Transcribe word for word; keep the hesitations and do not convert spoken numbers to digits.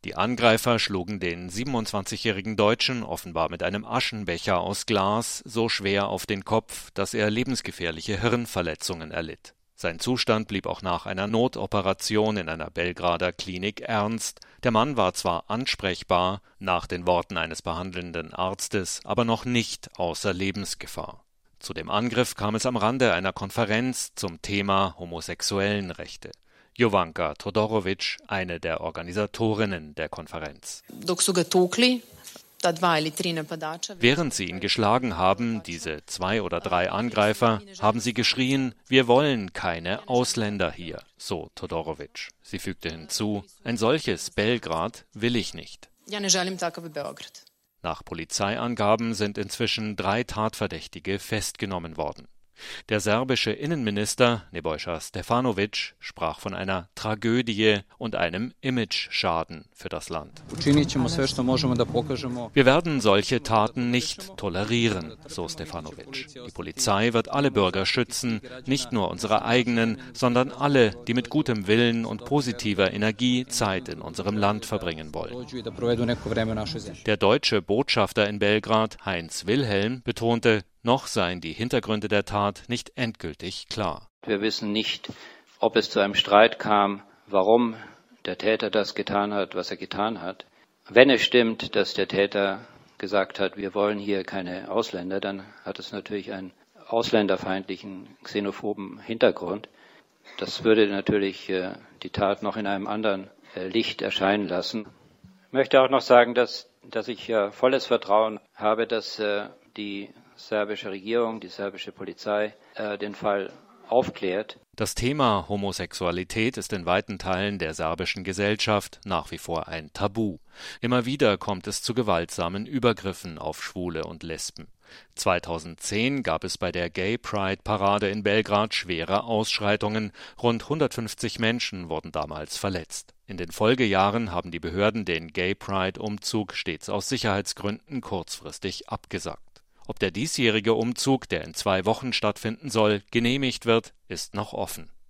Die Angreifer schlugen den siebenundzwanzigjährigen Deutschen offenbar mit einem Aschenbecher aus Glas so schwer auf den Kopf, dass er lebensgefährliche Hirnverletzungen erlitt. Sein Zustand blieb auch nach einer Notoperation in einer Belgrader Klinik ernst. Der Mann war zwar ansprechbar, nach den Worten eines behandelnden Arztes, aber noch nicht außer Lebensgefahr. Zu dem Angriff kam es am Rande einer Konferenz zum Thema Homosexuellenrechte. Jovanka Todorovic, eine der Organisatorinnen der Konferenz. Während sie ihn geschlagen haben, diese zwei oder drei Angreifer, haben sie geschrien, wir wollen keine Ausländer hier, so Todorovic. Sie fügte hinzu, ein solches Belgrad will ich nicht. Nach Polizeiangaben sind inzwischen drei Tatverdächtige festgenommen worden. Der serbische Innenminister Nebojša Stefanović sprach von einer Tragödie und einem Imageschaden für das Land. Wir werden solche Taten nicht tolerieren, so Stefanović. Die Polizei wird alle Bürger schützen, nicht nur unsere eigenen, sondern alle, die mit gutem Willen und positiver Energie Zeit in unserem Land verbringen wollen. Der deutsche Botschafter in Belgrad, Heinz Wilhelm, betonte, noch seien die Hintergründe der Tat nicht endgültig klar. Wir wissen nicht, ob es zu einem Streit kam, warum der Täter das getan hat, was er getan hat. Wenn es stimmt, dass der Täter gesagt hat, wir wollen hier keine Ausländer, dann hat es natürlich einen ausländerfeindlichen, xenophoben Hintergrund. Das würde natürlich äh, die Tat noch in einem anderen äh, Licht erscheinen lassen. Ich möchte auch noch sagen, dass, dass ich äh, volles Vertrauen habe, dass äh, die serbische Regierung, die serbische Polizei äh, den Fall aufklärt. Das Thema Homosexualität ist in weiten Teilen der serbischen Gesellschaft nach wie vor ein Tabu. Immer wieder kommt es zu gewaltsamen Übergriffen auf Schwule und Lesben. zweitausendzehn gab es bei der Gay Pride Parade in Belgrad schwere Ausschreitungen. Rund hundertfünfzig Menschen wurden damals verletzt. In den Folgejahren haben die Behörden den Gay Pride Umzug stets aus Sicherheitsgründen kurzfristig abgesagt. Ob der diesjährige Umzug, der in zwei Wochen stattfinden soll, genehmigt wird, ist noch offen.